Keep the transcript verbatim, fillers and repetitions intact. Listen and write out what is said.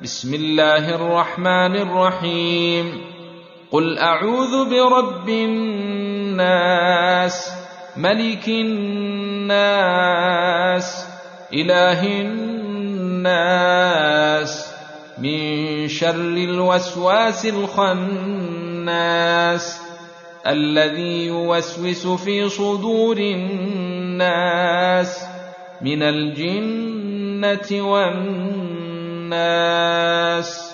بسم الله الرحمن الرحيم قل أعوذ برب الناس ملك الناس إله الناس من شر الوسواس الخناس الذي يوسوس في صدور الناس من الجنة والناس